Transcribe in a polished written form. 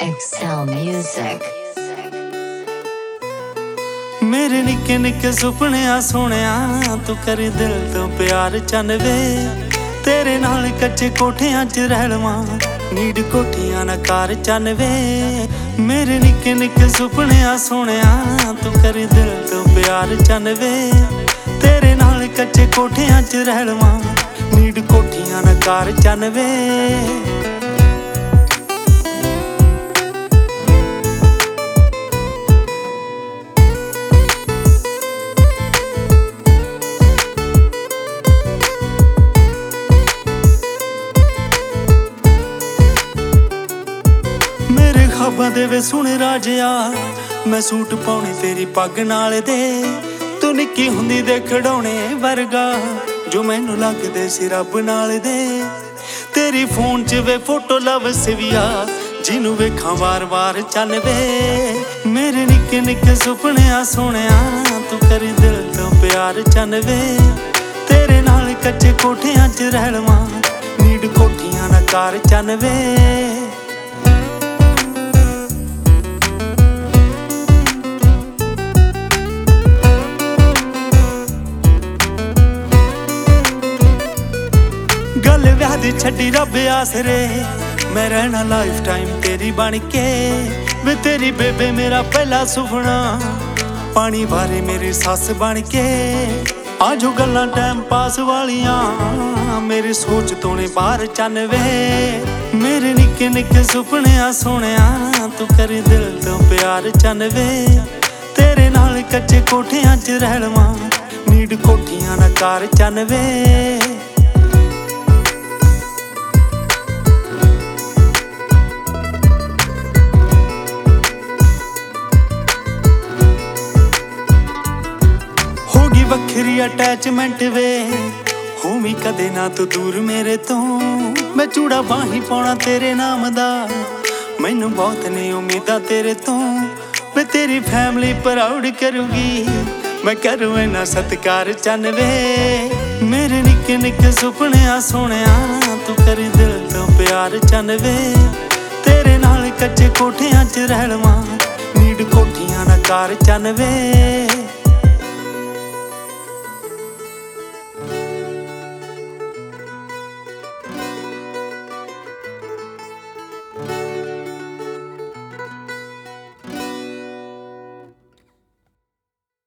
Excel Music। मेरे निक्के निक्के सुपनिया सोहणिया तू करी दिल तो प्यार चन वे तेरे नाल कच्चे कोठियां च रह लवां नीड कोठियां ना कार चन वे मेरे निक्के निक्के सुपनिया सोहणिया तू करी दिल तो प्यार चन वे तेरे नाल कच्चे कोठियां च रह लवां नीड कोठियां ना कार चन वे खाबां दे वे सुने राजिया मैं सूट पाउणी तेरी पग नाल दे तू निक्की हुंदी दे खिडौणे वर्गा जो मैनू लगदे सी रब नाल दे तेरी फोन च वे फोटो लव सिविया जिनू वेखां वार वार चन वे मेरे निक्के निक्के सुपनिया सोहणिया तू करी दिल तो प्यार चन वे तेरे नाल कच्चे कोठियां च रह लवां नीड कोठियां ना कार चन वे गल विआह दी छड्डी रब आसरे मैं रहना लाइफ टाइम तेरी बन के वे तेरी बेबे मेरा पहला सुपना पानी बारे मेरी सस बन के आजो गल्लां टाइम पास वालियां मेरी सोच तो ने बाहर चन वे मेरे निक्के निक्के सुपनिया सोहणिया तू करी दिल तो प्यार चन वे तेरे नाल कच्चे कोठियां च रह लवां नीड कोठियां ना कार चन वे वखरी अटैचमेंट वे होवी कदे ना तू दूर मेरे तो मैं चूड़ा बाही पाउणा तेरे नाम दा मैनू बहुत ने उम्मीदां तेरे तो वे तेरी फैमिली प्राउड करूगी मैं करूँ इन्ना सत्कार चन वे मेरे निक्के निक्के सुपनिया सोहणिया तू करी दिल तो प्यार चन वे तेरे नाल कच्चे कोठियां च रह लवां नीड कोठियां ना कार चन वे